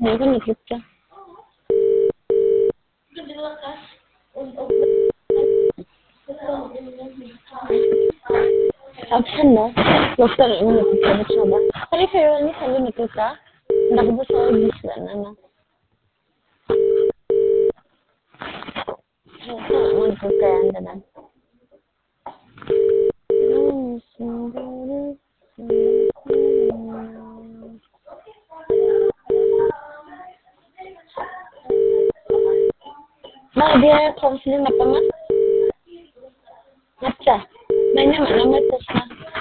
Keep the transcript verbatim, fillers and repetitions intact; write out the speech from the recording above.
Nếu có nhật chưa? Option no. Doktor ini kita coba. Kali fair ini selalu nikah. Ndak bisa bisa nana. Mau nikah anda nan. Nah dia counseling apa mas? Macam, mainnya mana macam